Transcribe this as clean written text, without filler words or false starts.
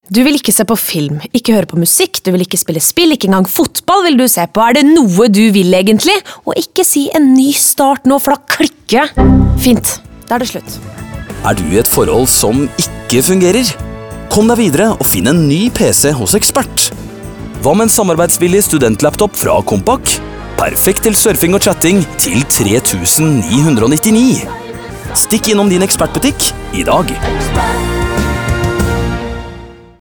Du vil ikke se på film, ikke høre på musikk, du vil ikke spille spill, ikke engang fotball vil du se på. Er det noe du vil egentlig? Og ikke si en ny start nå, for da klikker jeg. Fint, da er det slutt. Er du i et forhold som ikke fungerer? Kom deg videre og finn en ny PC hos Ekspert. Hva med en samarbeidsvillig studentlaptop fra Kompak? Perfekt til surfing og chatting til 3999. Stikk innom din ekspertbutikk i dag.